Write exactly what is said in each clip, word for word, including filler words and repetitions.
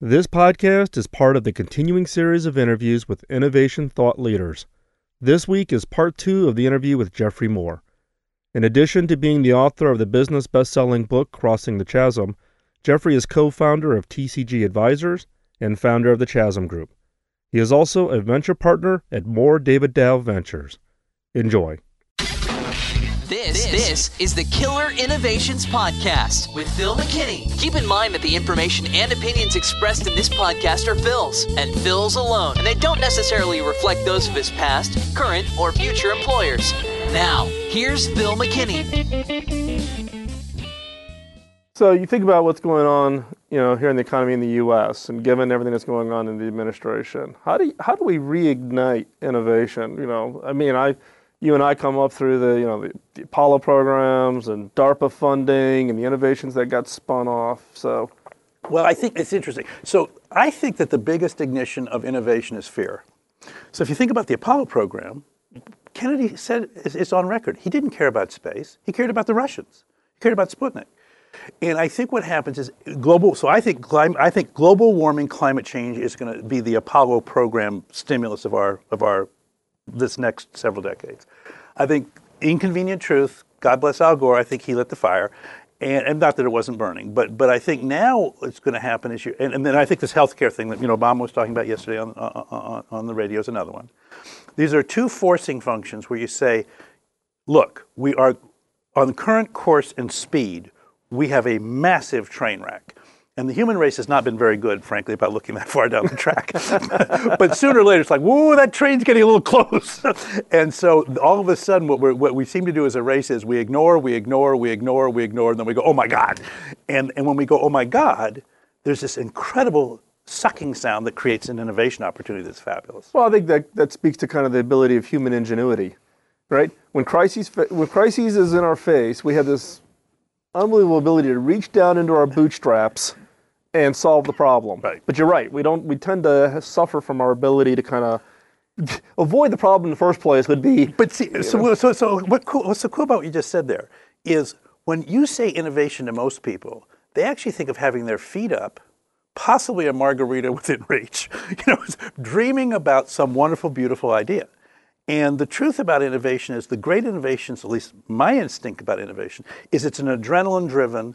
This podcast is part of the continuing series of interviews with innovation thought leaders. This week is part two of the interview with Jeffrey Moore. In addition to being the author of the business best-selling book Crossing the Chasm, Jeffrey is co-founder of T C G Advisors and founder of the Chasm Group. He is also a venture partner at Moore David Dow Ventures. Enjoy. This, this is the Killer Innovations Podcast with Phil McKinney. Keep in mind that the information and opinions expressed in this podcast are Phil's, and Phil's alone, and they don't necessarily reflect those of his past, current, or future employers. Now, here's Phil McKinney. So you think about what's going on, you know, here in the economy in the U S, and given everything that's going on in the administration, how do you, how do we reignite innovation? You know, I mean, I. You and I come up through the, you know, the, the Apollo programs and DARPA funding and the innovations that got spun off. So, well, I think it's interesting. So I think that the biggest ignition of innovation is fear. So if you think about the Apollo program, Kennedy said it's on record. He didn't care about space. He cared about the Russians. He cared about Sputnik. And I think what happens is global. So I think clim- I think global warming, climate change is going to be the Apollo program stimulus of our of our. this next several decades. I think inconvenient truth, God bless Al Gore, I think he lit the fire, and, and not that it wasn't burning, but but I think now what's going to happen is, you, and, and then I think this healthcare thing that you know Obama was talking about yesterday on, on, on the radio is another one. These are two forcing functions where you say, look, we are on the current course and speed, we have a massive train wreck. And the human race has not been very good, frankly, about looking that far down the track. But sooner or later, it's like, whoa, that train's getting a little close. And so all of a sudden, what, we're, what we seem to do as a race is we ignore, we ignore, we ignore, we ignore, and then we go, oh, my God. And, and when we go, oh, my God, there's this incredible sucking sound that creates an innovation opportunity that's fabulous. Well, I think that, that speaks to kind of the ability of human ingenuity, right? When crises, when crises is in our face, we have this unbelievable ability to reach down into our bootstraps and solve the problem. Right. But you're right. We don't. We tend to suffer from our ability to kind of avoid the problem in the first place. Would be. But see, so, so so what cool, what's so cool about what you just said there is when you say innovation to most people, they actually think of having their feet up, possibly a margarita within reach, you know, dreaming about some wonderful, beautiful idea. And the truth about innovation is the great innovations, at least my instinct about innovation, is it's an adrenaline-driven,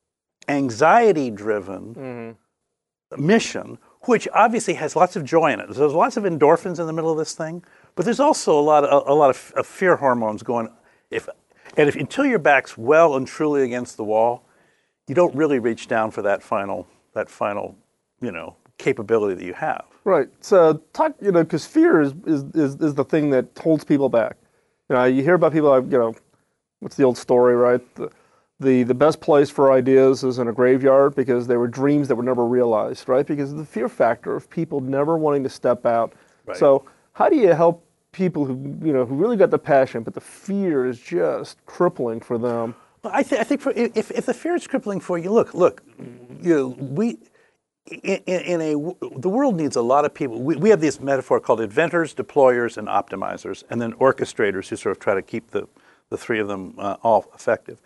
anxiety-driven mm-hmm. mission, which obviously has lots of joy in it. There's lots of endorphins in the middle of this thing, but there's also a lot of a lot of, of fear hormones going. If and if until your back's well and truly against the wall, you don't really reach down for that final that final you know capability that you have. Right. So talk you know because fear is, is is is the thing that holds people back. You know, you hear about people like you know, what's the old story, right? The, The the best place for ideas is in a graveyard because they were dreams that were never realized, right? Because of the fear factor of people never wanting to step out. Right. So how do you help people who you know who really got the passion, but the fear is just crippling for them? Well, I, th- I think for, if if the fear is crippling for you, look, look, you know, we in, in a the world needs a lot of people. We we have this metaphor called inventors, deployers, and optimizers, and then orchestrators who sort of try to keep the the three of them uh, all effective.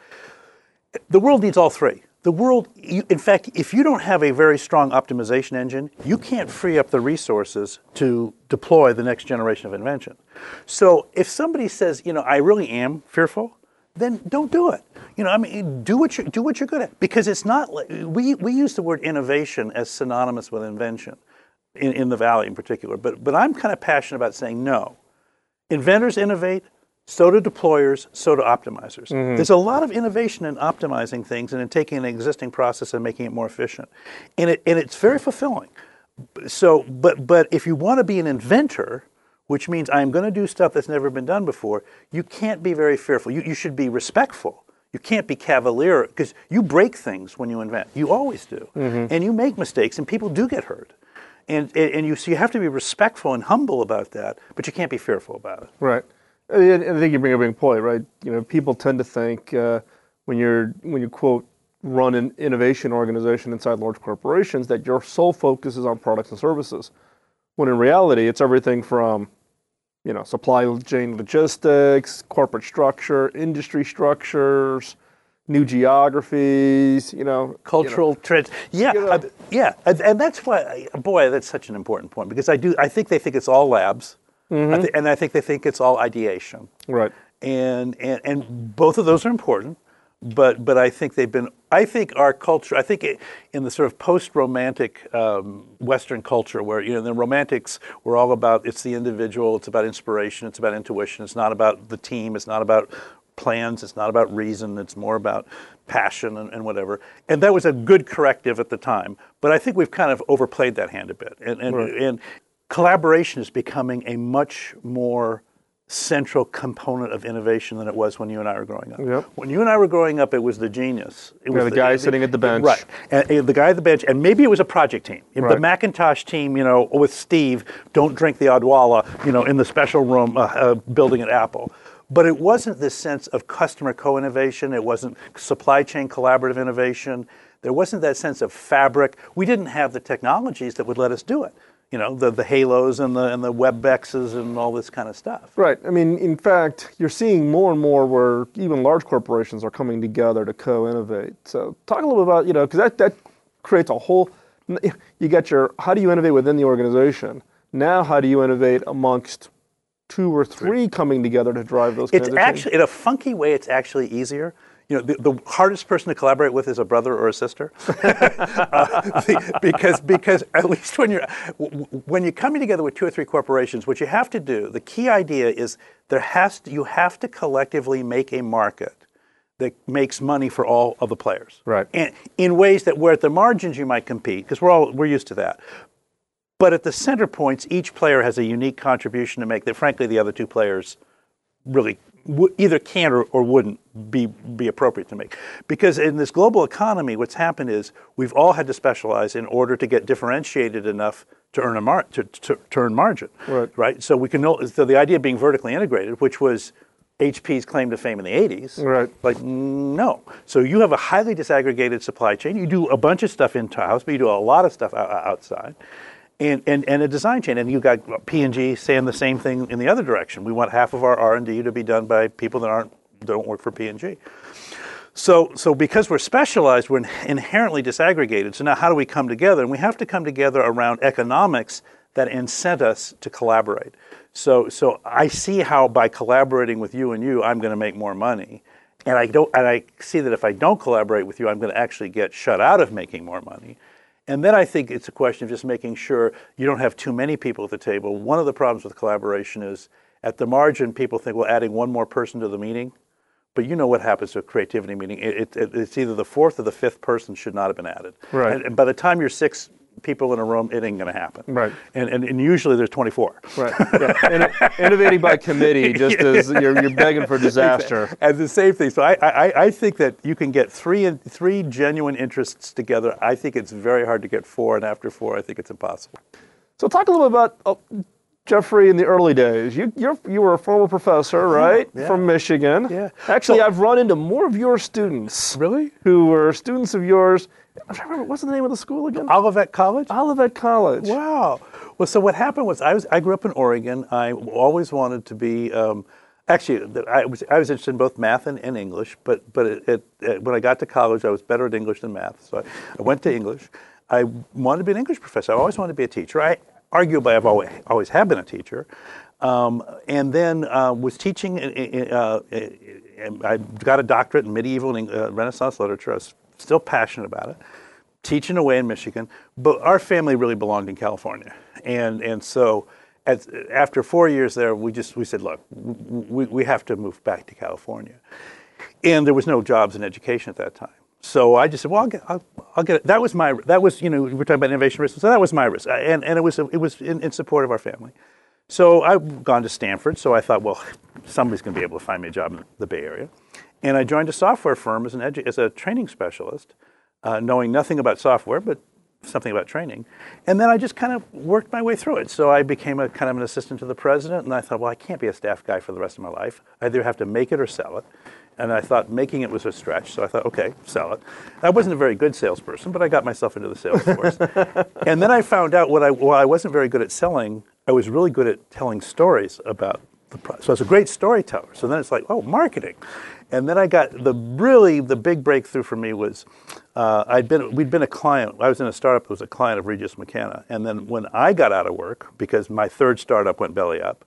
The world needs all three. The world, you, in fact, if you don't have a very strong optimization engine, you can't free up the resources to deploy the next generation of invention. So if somebody says, you know, I really am fearful, then don't do it. You know, I mean, do what you do what you're good at, because it's not. We we use the word innovation as synonymous with invention, in, in the Valley in particular. But but I'm kind of passionate about saying no. Inventors innovate. So do deployers, so do optimizers. Mm-hmm. There's a lot of innovation in optimizing things and in taking an existing process and making it more efficient. And it and it's very fulfilling. So, but but if you want to be an inventor, which means I'm going to do stuff that's never been done before, you can't be very fearful. You you should be respectful. You can't be cavalier, because you break things when you invent. You always do. Mm-hmm. And you make mistakes, and people do get hurt. And and you so you have to be respectful and humble about that, but you can't be fearful about it. Right. I think you bring a big point, right? You know, people tend to think uh, when you're when you quote run an innovation organization inside large corporations that your sole focus is on products and services, when in reality it's everything from, you know, supply chain logistics, corporate structure, industry structures, new geographies, you know, cultural you know, trends. Yeah, you know. uh, yeah, and, and that's why, boy, that's such an important point because I do. I think they think it's all labs, Mm-hmm. I th- and I think they think it's all ideation. Right. And and and both of those are important, but but I think they've been. I think our culture. I think it, in the sort of post-romantic um, Western culture, where you know the romantics were all about it's the individual, it's about inspiration, it's about intuition, it's not about the team, it's not about plans, it's not about reason, it's more about passion and, and whatever. And that was a good corrective at the time. But I think we've kind of overplayed that hand a bit. And and, Right. and collaboration is becoming a much more central component of innovation than it was when you and I were growing up. Yep. When you and I were growing up, it was the genius. It was the guy sitting at the bench. Right. And, and the guy at the bench, and maybe it was a project team. If Right. The Macintosh team, you know, with Steve, don't drink the Odwalla, you know, in the special room uh, uh, building at Apple. But it wasn't this sense of customer co-innovation. It wasn't supply chain collaborative innovation. There wasn't that sense of fabric. We didn't have the technologies that would let us do it. You know, the, the Halos and the and the WebExes and all this kind of stuff. Right. I mean, in fact, you're seeing more and more where even large corporations are coming together to co-innovate. So talk a little bit about, you know, because that, that creates a whole, you got your, how do you innovate within the organization? Now, how do you innovate amongst two or three coming together to drive those kinds It's of change? actually, in a funky way, it's actually easier. You know, the, the hardest person to collaborate with is a brother or a sister, uh, because because at least when you're when you're coming together with two or three corporations, what you have to do, the key idea is there has to, you have to collectively make a market that makes money for all of the players, Right. And in ways that where at the margins you might compete, because we're all we're used to that. But at the center points, each player has a unique contribution to make that, frankly, the other two players really w- either can or, or wouldn't be be appropriate to make. Because in this global economy, what's happened is we've all had to specialize in order to get differentiated enough to earn a mar- to, to, to earn margin. Right. Right. So we can know. So the idea of being vertically integrated, which was H P's claim to fame in the eighties, Right. like, no. So you have a highly disaggregated supply chain. You do a bunch of stuff in-house, but you do a lot of stuff out- outside. And, and, and a design chain. And you've got P and G saying the same thing in the other direction. We want half of our R and D to be done by people that aren't don't work for P and G. So, so because we're specialized, we're inherently disaggregated. So now how do we come together? And we have to come together around economics that incent us to collaborate. So, so I see how by collaborating with you and you, I'm going to make more money. And I don't, and I see that if I don't collaborate with you, I'm going to actually get shut out of making more money. And then I think it's a question of just making sure you don't have too many people at the table. One of the problems with collaboration is at the margin, people think, well, adding one more person to the meeting. But you know what happens to a creativity meeting. It, it, it's either the fourth or the fifth person should not have been added. Right. And, and by the time you're six people in a room, it ain't going to happen. Right. And, and and usually there's twenty-four. Right. Yeah. In- innovating by committee, just as you're, you're begging for disaster. And the same thing. So I, I, I think that you can get three and three genuine interests together. I think it's very hard to get four, and after four, I think it's impossible. So talk a little bit about uh, Jeffrey in the early days. You you're, you were a former professor, right, yeah. from Michigan. Yeah. Actually, So- I've run into more of your students. Really? Who were students of yours. I'm trying to remember, what's the name of the school again? Olivet College? Olivet College. Wow. Well, so what happened was I was I grew up in Oregon. I always wanted to be. Um, actually, I was I was interested in both math and, and English. But but it, it, it, when I got to college, I was better at English than math. So I, I went to English. I wanted to be an English professor. I always wanted to be a teacher. I arguably I've always always have been a teacher. Um, and then uh, was teaching. Uh, uh, I got a doctorate in medieval and uh, Renaissance literature. I was still passionate about it. Teaching away in Michigan, but our family really belonged in California, and and so as, after four years there, we just we said, look, we we have to move back to California, and there was no jobs in education at that time. So I just said, well, I'll get, I'll, I'll get it. That was my that was you know we we're talking about innovation risk, so that was my risk, and and it was it was in, in support of our family. So I've gone to Stanford, so I thought, well, somebody's going to be able to find me a job in the Bay Area, and I joined a software firm as an edu- as a training specialist. Uh, knowing nothing about software, but something about training. And then I just kind of worked my way through it. So I became a kind of an assistant to the president, and I thought, well, I can't be a staff guy for the rest of my life. I either have to make it or sell it. And I thought making it was a stretch, so I thought, okay, sell it. I wasn't a very good salesperson, but I got myself into the sales force. And then I found out what I, while I wasn't very good at selling, I was really good at telling stories about the product. So I was a great storyteller. So then it's like, oh, marketing. And then I got the really the big breakthrough for me was uh, I'd been we'd been a client. I was in a startup that was a client of Regis McKenna, and then when I got out of work because my third startup went belly up,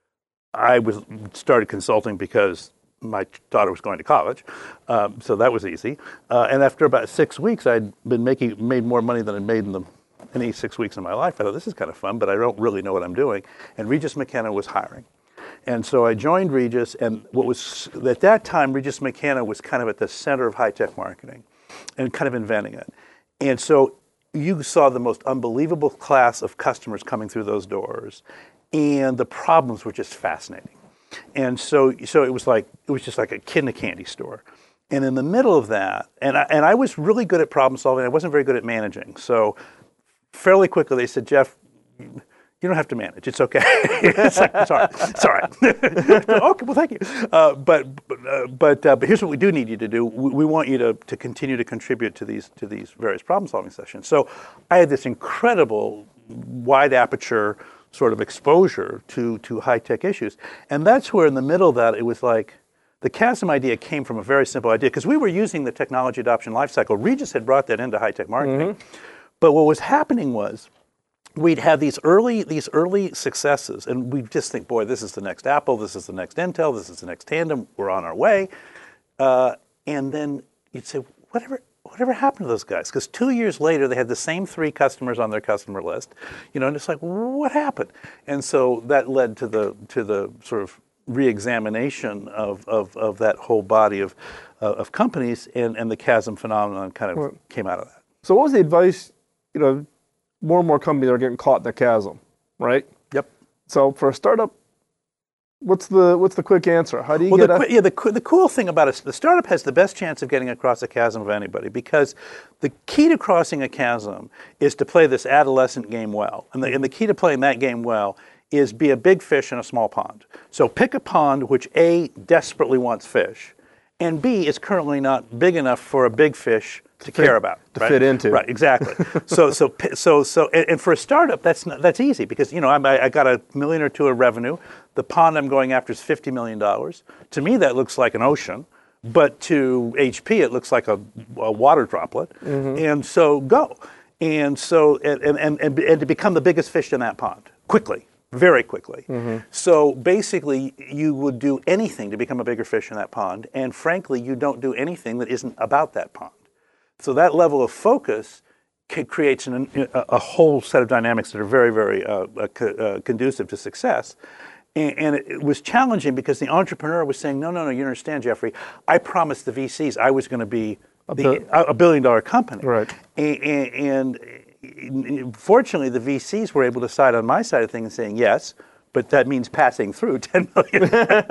I was started consulting because my daughter was going to college, um, so that was easy. Uh, and after about six weeks, I'd been making made more money than I'd made in the any six weeks of my life. I thought, this is kind of fun, but I don't really know what I'm doing. And Regis McKenna was hiring. And so I joined Regis, and what was, at that time, Regis McKenna was kind of at the center of high-tech marketing and kind of inventing it. And so you saw the most unbelievable class of customers coming through those doors, and the problems were just fascinating. And so so it was like, it was just like a kid in a candy store. And in the middle of that, and I, and I was really good at problem solving, I wasn't very good at managing. So fairly quickly, they said, Jeff, you don't have to manage. It's okay. It's like, it's all right. It's all right. Okay, well, thank you. Uh, but but uh, but, uh, but here's what we do need you to do. We, we want you to, to continue to contribute to these to these various problem-solving sessions. So I had this incredible wide aperture sort of exposure to to high-tech issues, and that's where in the middle of that it was like the Chasm idea came from a very simple idea because we were using the technology adoption lifecycle. Regis had brought that into high-tech marketing. Mm-hmm. But what was happening was we'd have these early these early successes, and we just think, boy, this is the next Apple, this is the next Intel, this is the next Tandem, we're on our way. Uh, and then you'd say, whatever whatever happened to those guys? Because two years later, they had the same three customers on their customer list, you know, and it's like, what happened? And so that led to the to the sort of re-examination of, of, of that whole body of uh, of companies, and, and the Chasm phenomenon kind of right. came out of that. So what was the advice? You know, more and more companies are getting caught in the chasm, right? Yep. So for a startup, what's the what's the quick answer? How do you well, get the, a... Yeah, the, the cool thing about it, the startup has the best chance of getting across a chasm of anybody, because the key to crossing a chasm is to play this adolescent game well. And the, and the key to playing that game well is be a big fish in a small pond. So pick a pond which A, desperately wants fish, and B, is currently not big enough for a big fish to fit, care about, to right? fit into. Right, exactly. so, so, so, so, and, and for a startup, that's not, that's easy because you know I'm, I, I got a million or two of revenue. The pond I'm going after is fifty million dollars. To me, that looks like an ocean, but to H P, it looks like a, a water droplet. Mm-hmm. And so go, and so and, and and and to become the biggest fish in that pond quickly. Very quickly. Mm-hmm. So basically, you would do anything to become a bigger fish in that pond, and frankly, you don't do anything that isn't about that pond. So that level of focus c- creates an, a, a whole set of dynamics that are very, very uh, uh, co- uh, conducive to success. And, and it, it was challenging because the entrepreneur was saying, no, no, no, you understand, Jeffrey, I promised the V Cs I was going to be a, the, bi- a, a billion-dollar company. Right. And, and, and fortunately, the V Cs were able to side on my side of things and saying, yes, but that means passing through ten million.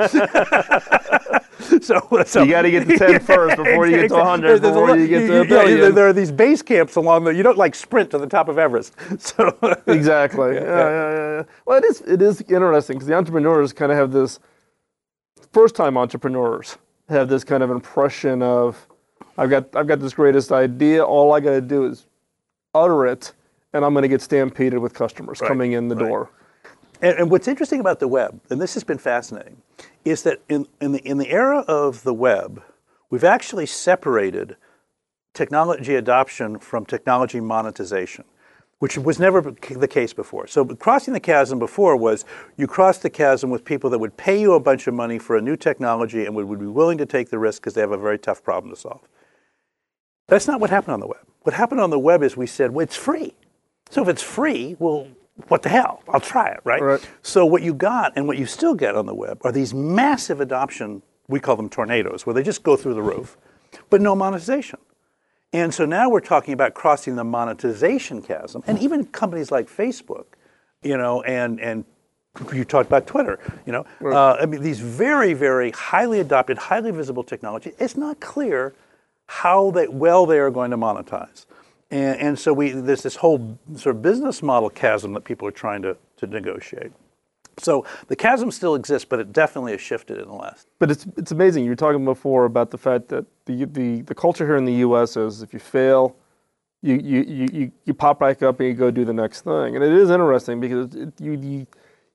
so, so you got to get to ten first before you get to one hundred, before lot, you get to a billion. Yeah, there are these base camps along the, you don't like sprint to the top of Everest. So exactly. Yeah, yeah, yeah, yeah. Well, it is, it is interesting because the entrepreneurs kind of have this, first-time entrepreneurs have this kind of impression of, I've got, I've got this greatest idea, all I got to do is utter it, and I'm going to get stampeded with customers right, coming in the right. door. And, and what's interesting about the web, and this has been fascinating, is that in, in, the, in the era of the web, we've actually separated technology adoption from technology monetization, which was never the case before. So crossing the chasm before was you crossed the chasm with people that would pay you a bunch of money for a new technology and would, would be willing to take the risk because they have a very tough problem to solve. That's not what happened on the web. What happened on the web is we said, well, it's free. So if it's free, well, what the hell? I'll try it, right? right? So what you got and what you still get on the web are these massive adoption, we call them tornadoes, where they just go through the roof, but no monetization. And so now we're talking about crossing the monetization chasm, and even companies like Facebook, you know, and and you talked about Twitter, you know, right. uh, I mean, these very, very highly adopted, highly visible technology, it's not clear how they, well they are going to monetize. And, and so we there's this whole sort of business model chasm that people are trying to, to negotiate. So the chasm still exists, but it definitely has shifted in the last. But it's it's amazing. You were talking before about the fact that the the, the culture here in the U S is if you fail, you you, you, you you pop back up and you go do the next thing. And it is interesting because it, you, you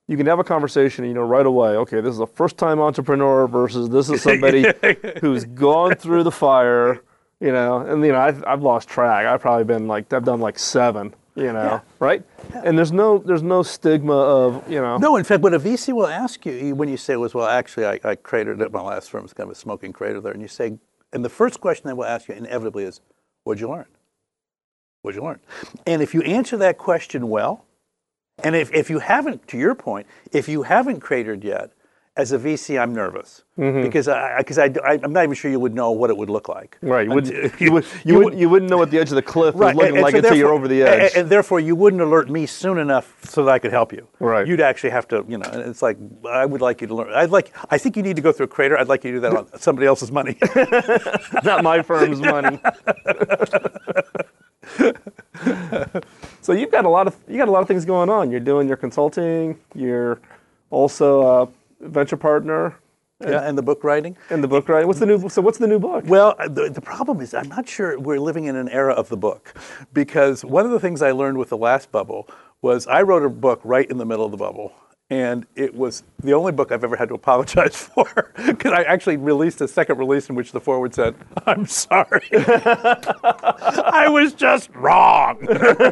you can have a conversation, you know, right away. Okay, this is a first-time entrepreneur versus this is somebody who's gone through the fire, you know. And you know, I've, I've lost track. I've probably been like I've done like seven, you know, Yeah. right? Yeah. And there's no there's no stigma of you know. No, in fact, what a V C will ask you when you say was, well, actually, I, I created it. My last firm was kind of a smoking crater there, and you say, and the first question they will ask you inevitably is, what'd you learn? What'd you learn? And if you answer that question well. And if, if you haven't, to your point, if you haven't cratered yet, as a V C, I'm nervous mm-hmm. because I, because I, I, I'm not even sure you would know what it would look like. Right, you wouldn't, you, would, you, would, you wouldn't know what the edge of the cliff right. was looking and, and like so until you're over the edge. And, and therefore, you wouldn't alert me soon enough so that I could help you. Right. You'd actually have to, you know. And it's like I would like you to learn. I'd like. I think you need to go through a crater. I'd like you to do that on somebody else's money, not my firm's money. So you've got a lot of you got a lot of things going on. You're doing your consulting. You're also a venture partner. Yeah, and the book writing. And the book writing. What's the new? So what's the new book? Well, the, the problem is I'm not sure we're living in an era of the book, because one of the things I learned with the last bubble was I wrote a book right in the middle of the bubble. And it was the only book I've ever had to apologize for, because I actually released a second release in which the foreword said, "I'm sorry, I was just wrong."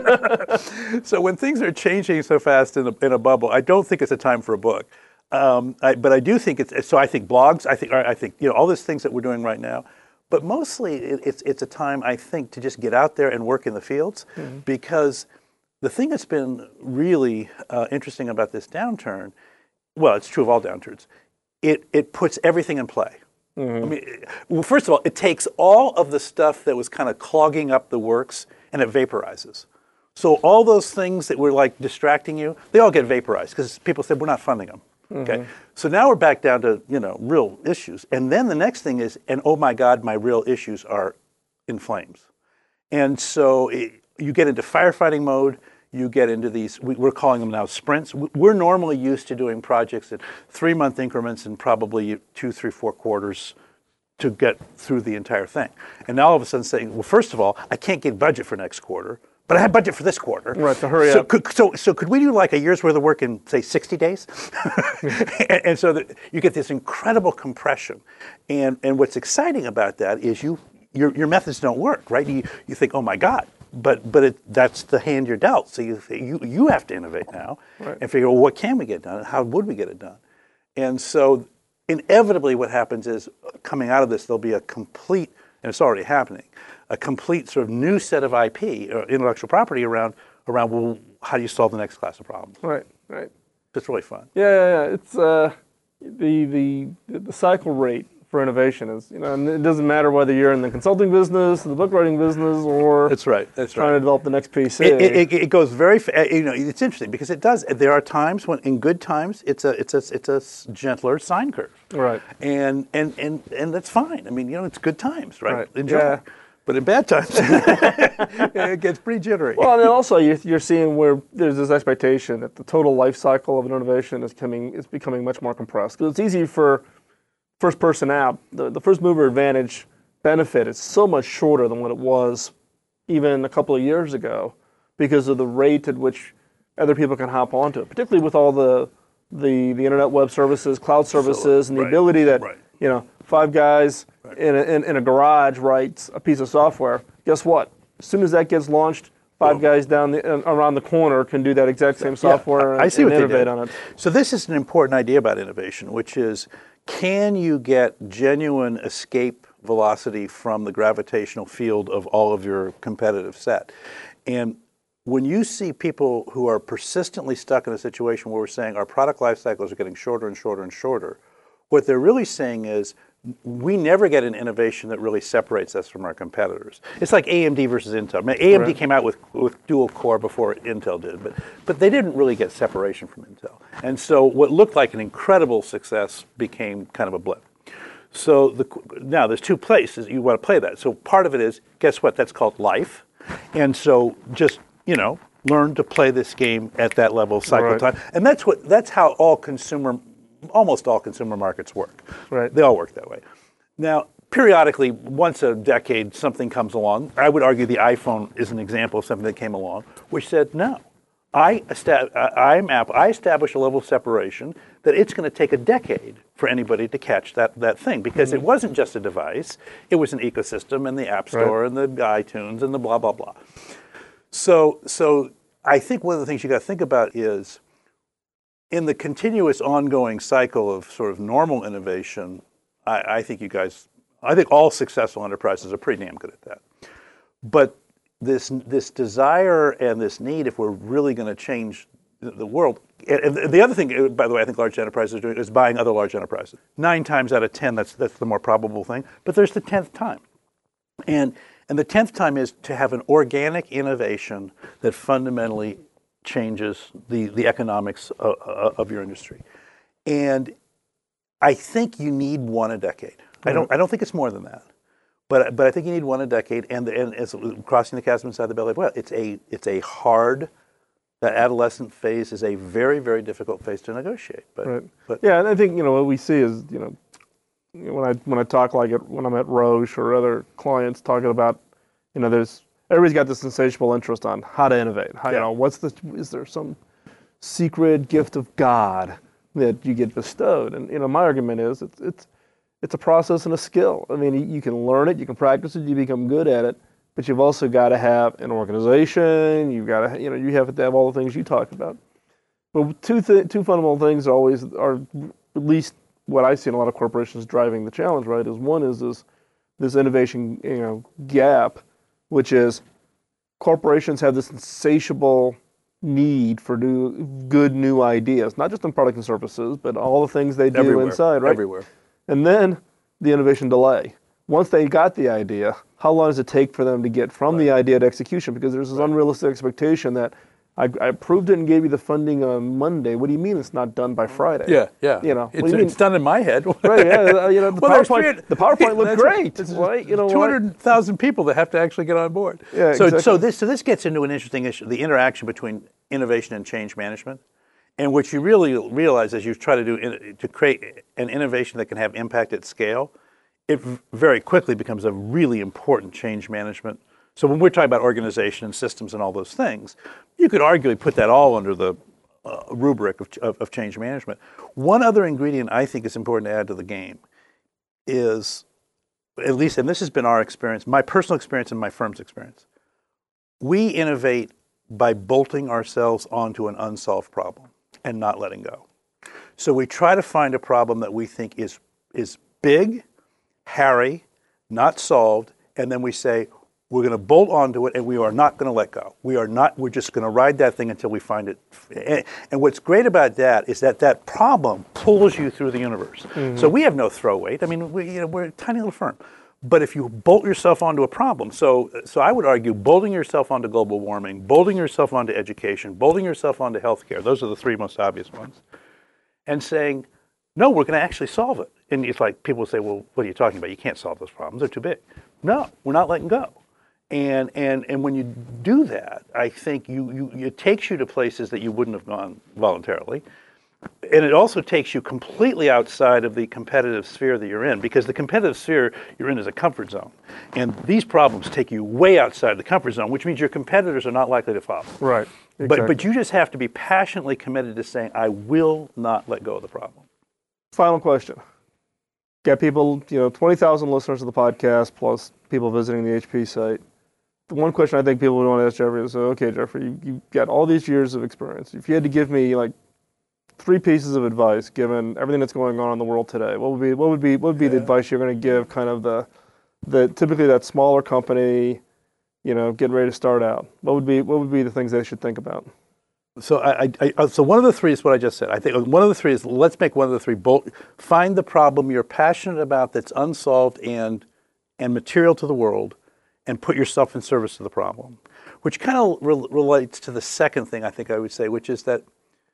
So when things are changing so fast in a, in a bubble, I don't think it's a time for a book. Um, I, but I do think it's so. I think blogs. I think I think you know all these things that we're doing right now. But mostly, it, it's it's a time I think to just get out there and work in the fields, mm-hmm. because. The thing that's been really uh, interesting about this downturn, well, it's true of all downturns, it, it puts everything in play. Mm-hmm. I mean, well, first of all, it takes all of the stuff that was kind of clogging up the works and it vaporizes. So all those things that were like distracting you, they all get vaporized because people said, we're not funding them. Mm-hmm. Okay, so now we're back down to, you know, real issues. And then the next thing is, and oh my God, my real issues are in flames. And so it, you get into firefighting mode. You get into these, we, we're calling them now sprints. We're normally used to doing projects in three-month increments and probably two, three, four quarters to get through the entire thing. And now all of a sudden saying, well, first of all, I can't get budget for next quarter, but I have budget for this quarter. Right, to hurry so up. Could, so, so could we do like a year's worth of work in, say, sixty days? and, and so that you get this incredible compression. And, and what's exciting about that is you your, your methods don't work, right? You, you think, oh, my God. But but it, that's the hand you're dealt. So you you you have to innovate now right. and figure, well, what can we get done? And how would we get it done? And so inevitably what happens is coming out of this, there'll be a complete, and it's already happening, a complete sort of new set of I P, or intellectual property around, around well, how do you solve the next class of problems? Right, right. It's really fun. Yeah, yeah, yeah. It's uh, the, the, the cycle rate for innovation is, you know, and it doesn't matter whether you're in the consulting business, the book writing business, or that's right. That's trying right. to develop the next P C. It, it, it goes very, you know, it's interesting because it does. There are times when, in good times, it's a it's a it's a gentler sine curve. Right. And and and and that's fine. I mean, you know, it's good times, right? Right. Enjoy. Yeah. But in bad times, it gets pretty jittery. Well, and then also you're, you're seeing where there's this expectation that the total life cycle of an innovation is coming is becoming much more compressed. Because it's easy for first person app, the, the first mover advantage benefit is so much shorter than what it was even a couple of years ago because of the rate at which other people can hop onto it, particularly with all the the, the internet web services, cloud services, so, and the right, ability that, right. you know, five guys right. in, a, in, in a garage writes a piece of software. Guess what? As soon as that gets launched, five Boom. guys down the, uh, around the corner can do that exact same software yeah, I, I see and, what and they innovate did. on it. So this is an important idea about innovation, which is, can you get genuine escape velocity from the gravitational field of all of your competitive set? And when you see people who are persistently stuck in a situation where we're saying our product life cycles are getting shorter and shorter and shorter, what they're really saying is we never get an innovation that really separates us from our competitors. It's like A M D versus Intel. I mean, A M D right. came out with, with dual core before Intel did, but, but they didn't really get separation from Intel. And so what looked like an incredible success became kind of a blip. So the, now there's two places you want to play that. So part of it is, guess what, that's called life. And so just, you know, learn to play this game at that level of cycle right. time. And that's what that's how all consumer almost all consumer markets work. Right. They all work that way. Now, periodically, once a decade, something comes along. I would argue the iPhone is an example of something that came along, which said, no, I, esta- I'm Apple. I establish a level of separation that it's going to take a decade for anybody to catch that, that thing because mm-hmm. it wasn't just a device. It was an ecosystem and the App Store right. and the iTunes and the blah, blah, blah. So, so I think one of the things you got to think about is in the continuous ongoing cycle of sort of normal innovation, I, I think you guys, I think all successful enterprises are pretty damn good at that. But this this desire and this need, if we're really going to change the world, and the other thing, by the way, I think large enterprises are doing is buying other large enterprises. Nine times out of ten, that's that's the more probable thing. But there's the tenth time, and and the tenth time is to have an organic innovation that fundamentally changes the the economics of, of your industry, and I think you need one a decade. Mm-hmm. I don't I don't think it's more than that. But but I think you need one a decade, and and it's crossing the chasm inside the belly of whale. It's a it's a hard. That adolescent phase is a very very difficult phase to negotiate. But, right. but yeah, and I think you know what we see is you know when I when I talk like it when I'm at Roche or other clients talking about you know there's everybody's got this insatiable interest on how to innovate. How, yeah. You know what's the is there some secret gift of God that you get bestowed? And you know my argument is it's it's. It's a process and a skill. I mean, you can learn it, you can practice it, you become good at it, but you've also got to have an organization. You've got to, you know, you have to have all the things you talked about. But two th- two fundamental things always are, at least what I see in a lot of corporations driving the challenge. Right? Is one is this this innovation, you know, gap, which is corporations have this insatiable need for new, good new ideas, not just in product and services, but all the things they do Everywhere. inside. Right? Everywhere. And then the innovation delay. Once they got the idea, how long does it take for them to get from right. the idea to execution? Because there's this right. unrealistic expectation that I, I approved it and gave you the funding on Monday. What do you mean it's not done by Friday? Yeah, yeah. You know, it's, you it's done in my head. Right? Yeah. You know, the well, PowerPoint. The PowerPoint looked great. Right? You know, two hundred thousand people that have to actually get on board. Yeah. So, exactly. so this so this gets into an interesting issue: the interaction between innovation and change management. And what you really realize as you try to do to create an innovation that can have impact at scale, it very quickly becomes a really important change management. So when we're talking about organization and systems and all those things, you could arguably put that all under the uh, rubric of, of, of change management. One other ingredient I think is important to add to the game is, at least, and this has been our experience, my personal experience and my firm's experience, we innovate by bolting ourselves onto an unsolved problem and not letting go. So we try to find a problem that we think is is big, hairy, not solved, and then we say, we're going to bolt onto it and we are not going to let go. We are not, we're just going to ride that thing until we find it. And, and what's great about that is that that problem pulls you through the universe. Mm-hmm. So we have no throw weight. I mean, we, you know, we're a tiny little firm. But if you bolt yourself onto a problem, so so I would argue bolting yourself onto global warming, bolting yourself onto education, bolting yourself onto healthcare, those are the three most obvious ones, and saying, no, we're going to actually solve it. And it's like people say, well, what are you talking about? You can't solve those problems. They're too big. No, we're not letting go. And and and when you do that, I think you, you it takes you to places that you wouldn't have gone voluntarily. And it also takes you completely outside of the competitive sphere that you're in, because the competitive sphere you're in is a comfort zone. And these problems take you way outside the comfort zone, which means your competitors are not likely to follow. Right. Exactly. But but you just have to be passionately committed to saying, I will not let go of the problem. Final question. Got people, you know, twenty thousand listeners to the podcast, plus people visiting the H P site. The one question I think people would want to ask Jeffrey is, okay, Jeffrey, you, you've got all these years of experience. If you had to give me, like, three pieces of advice, given everything that's going on in the world today, what would be what would be what would be yeah. the advice you're going to give kind of the the typically that smaller company, you know, getting ready to start out? What would be what would be the things they should think about? So I, I, I so one of the three is what I just said. I think one of the three is, let's make one of the three bold. Find the problem you're passionate about that's unsolved and and material to the world, and put yourself in service to the problem, which kind of re- relates to the second thing I think I would say, which is that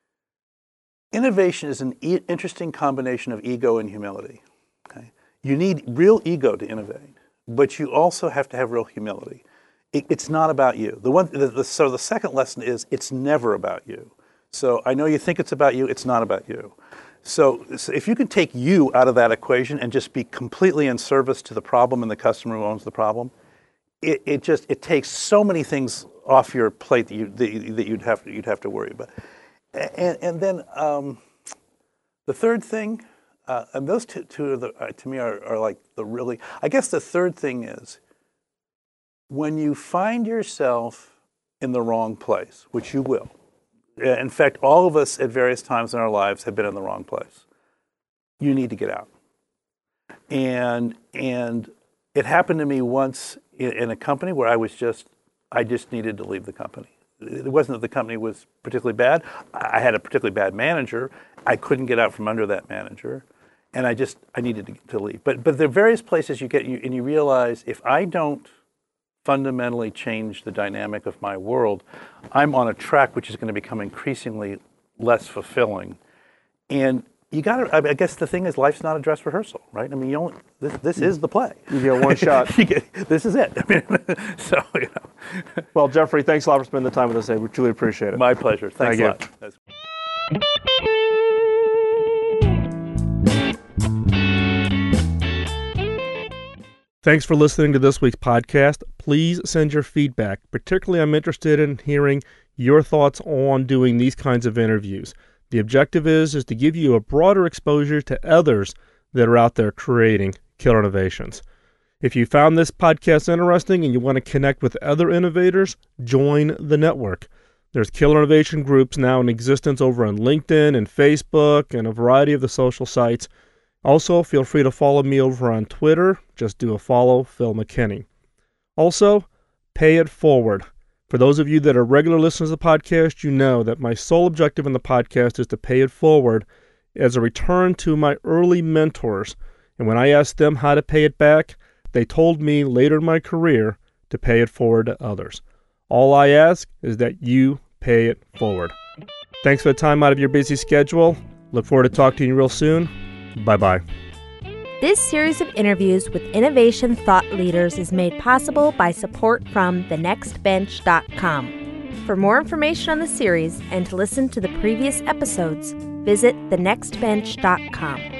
innovation is an e- interesting combination of ego and humility. Okay? You need real ego to innovate, but you also have to have real humility. It, it's not about you. The one, the, the, so the second lesson is, it's never about you. So I know you think it's about you. It's not about you. So, so if you can take you out of that equation and just be completely in service to the problem and the customer who owns the problem, it, it just it takes so many things off your plate that you that, that you'd have to, you'd have to worry about. And and then um, the third thing, uh, and those two, two are the, uh, to me are, are like the really. I guess the third thing is when you find yourself in the wrong place, which you will. In fact, all of us at various times in our lives have been in the wrong place. You need to get out. And and it happened to me once in, in a company where I was just, I just needed to leave the company. It wasn't that the company was particularly bad. I had a particularly bad manager. I couldn't get out from under that manager. And I just, I needed to, to leave. But but there are various places you get, and you realize if I don't fundamentally change the dynamic of my world, I'm on a track which is going to become increasingly less fulfilling. And you got to, I guess the thing is, life's not a dress rehearsal, right? I mean, you only, this, this is the play. You get one shot. you get, this is it. I mean, so, you know. Well, Jeffrey, thanks a lot for spending the time with us today. We truly appreciate it. My pleasure. Thanks Thank a you. lot. That's- Thanks for listening to this week's podcast. Please send your feedback. Particularly, I'm interested in hearing your thoughts on doing these kinds of interviews. The objective is, is to give you a broader exposure to others that are out there creating killer innovations. If you found this podcast interesting and you want to connect with other innovators, join the network. There's killer innovation groups now in existence over on LinkedIn and Facebook and a variety of the social sites. Also, feel free to follow me over on Twitter. Just do a follow, Phil McKinney. Also, pay it forward. For those of you that are regular listeners of the podcast, you know that my sole objective in the podcast is to pay it forward as a return to my early mentors. And when I asked them how to pay it back, they told me later in my career to pay it forward to others. All I ask is that you pay it forward. Thanks for the time out of your busy schedule. Look forward to talking to you real soon. Bye-bye. This series of interviews with innovation thought leaders is made possible by support from the next bench dot com. For more information on the series and to listen to the previous episodes, visit the next bench dot com.